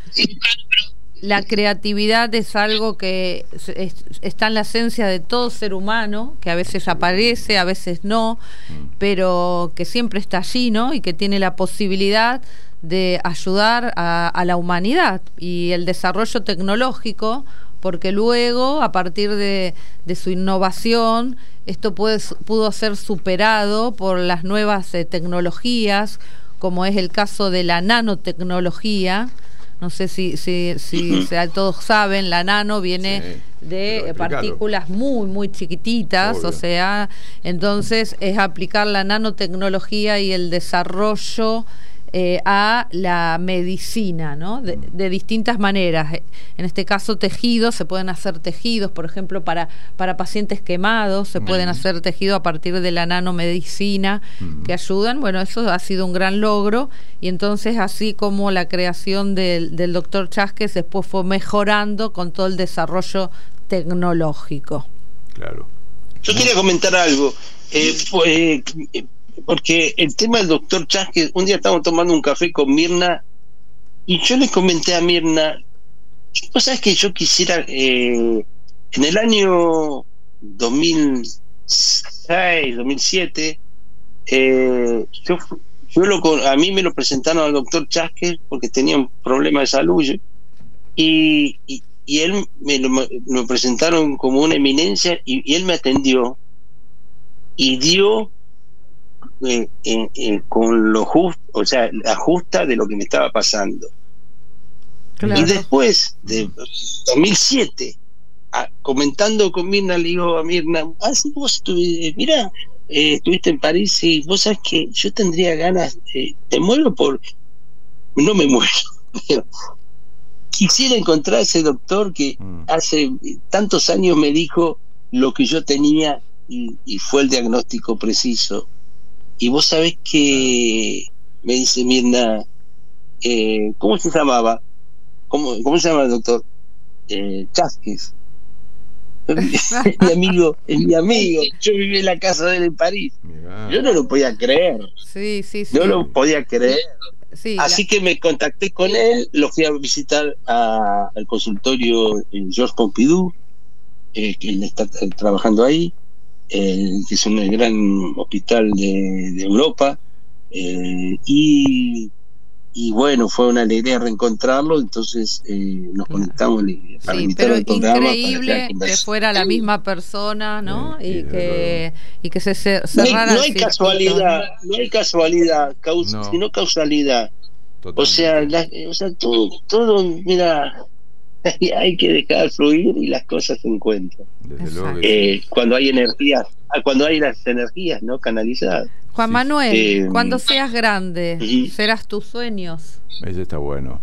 la creatividad es algo que es, está en la esencia de todo ser humano, que a veces aparece, a veces no, pero que siempre está allí, ¿no? Y que tiene la posibilidad de ayudar a, a la humanidad y el desarrollo tecnológico, porque luego, a partir de, de su innovación, esto puede, pudo ser superado por las nuevas eh, tecnologías, como es el caso de la nanotecnología. No sé si, si, si uh-huh. o sea, todos saben, la nano viene sí, de partículas muy, muy chiquititas, obvio. O sea, entonces es aplicar la nanotecnología y el desarrollo eh, a la medicina, ¿no? De, de distintas maneras. En este caso, tejidos, se pueden hacer tejidos, por ejemplo, para, para pacientes quemados, se uh-huh. pueden hacer tejidos a partir de la nanomedicina, uh-huh. que ayudan. Bueno, eso ha sido un gran logro, y entonces, así como la creación del, del doctor Chasquet después fue mejorando con todo el desarrollo tecnológico. Claro. Yo quería comentar algo. Eh, pues, eh, porque el tema del doctor Chasquet, un día estábamos tomando un café con Mirna y yo le comenté a Mirna, vos sabés que yo quisiera, eh, en el año dos mil seis, dos mil siete, eh, yo, yo lo, a mí me lo presentaron al doctor Chasquet porque tenía un problema de salud, yo, y, y, y él me lo, me lo presentaron como una eminencia, y, y él me atendió y dio Eh, eh, eh, con lo justo, o sea, la justa de lo que me estaba pasando. Claro. Y después de dos mil siete, a, comentando con Mirna, le digo a Mirna, ah, sí, vos estuviste, mirá, eh, estuviste en París, y vos sabés que yo tendría ganas, eh, te muero por, no me muero, pero quisiera encontrar a ese doctor que mm. hace tantos años me dijo lo que yo tenía, y, y fue el diagnóstico preciso. Y vos sabés que me dice Mirna, eh, ¿cómo se llamaba? ¿Cómo, ¿Cómo se llama el doctor? eh, Chasquis. Es mi amigo, es mi amigo. Yo viví en la casa de él en París. Mirá. Yo no lo podía creer. Sí, sí, sí. No lo podía creer. Sí, Así la- que me contacté con él, lo fui a visitar a- al consultorio en Georges Pompidou, eh, que él está eh, trabajando ahí, eh, que es un gran hospital de, de Europa, eh, y, y bueno, fue una alegría reencontrarlo, entonces eh, nos Claro. conectamos y- para Sí, invitarlo pero al programa. para increíble que conversar. fuera la misma persona, ¿no? Sí, y sí, que y que se cer- No hay, cerrara no el hay circuito, casualidad, no hay casualidad, caus- No. sino causalidad. Totalmente. O sea, la- o sea, todo, todo, mira, hay que dejar fluir y las cosas se encuentran. Desde luego que Eh, sí. cuando hay energías, ah, cuando hay las energías, ¿no? Canalizadas. Juan Sí. Manuel, Eh, cuando seas grande, ujú. serás tus sueños. Ese está bueno.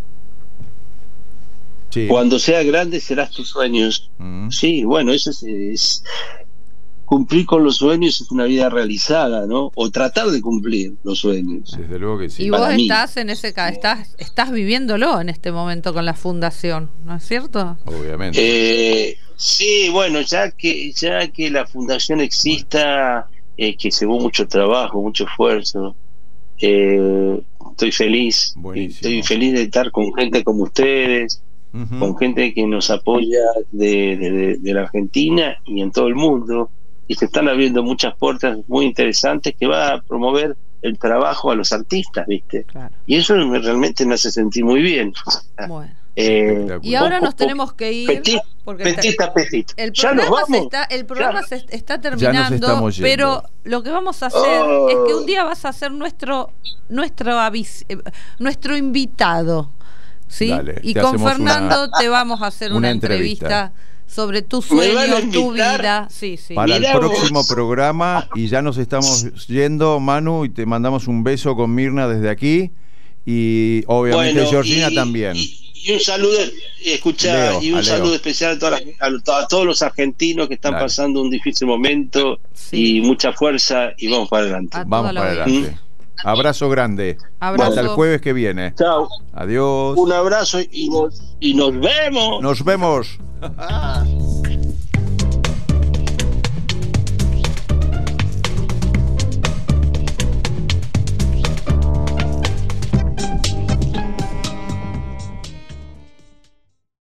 Sí. Cuando seas grande serás tus sueños. Mm. Sí, bueno, eso es, es- cumplir con los sueños es una vida realizada, ¿no? O tratar de cumplir los sueños. Desde luego que sí. Y para vos mí. estás en ese ca- estás estás viviéndolo en este momento con la fundación, ¿no es cierto? Obviamente. Eh, sí, bueno, ya que ya que la fundación exista, eh, que llevó mucho trabajo, mucho esfuerzo, eh, estoy feliz. Buenísimo. Estoy feliz de estar con gente como ustedes, Ujú. con gente que nos apoya de, de- de- de la Argentina y en todo el mundo, y se están abriendo muchas puertas muy interesantes que va a promover el trabajo a los artistas, ¿viste? Claro. Y eso me- realmente me hace sentir muy bien. Bueno. Eh, Espectacular. Y ahora nos poco- tenemos que ir petit- porque Petit a petit. el Ya nos programa, se vamos. está, el programa Ya. se está Ya nos terminando, estamos yendo. pero lo que vamos a hacer Oh. es que un día vas a ser nuestro nuestro avis- eh, nuestro invitado, ¿sí? Dale, y te con hacemos Fernando una- te vamos a hacer una, una entrevista. entrevista. sobre tus ¿Me van a sueños, tu invitar? vida. Sí, sí. Para Mirá el vos. próximo programa, y ya nos estamos yendo, Manu, y te mandamos un beso con Mirna desde aquí, y obviamente Bueno, Georgina y- también. Y, y un saludo, escucha, Leo, y a un Leo. saludo especial a, todas las- a, to- a todos los argentinos que están Dale. pasando un difícil momento, Sí. y mucha fuerza, y vamos para adelante. A toda Vamos la para audiencia. adelante. Abrazo grande. Abrazo. Hasta el jueves que viene. Chao, Adiós. un abrazo y nos, y nos vemos. Nos vemos.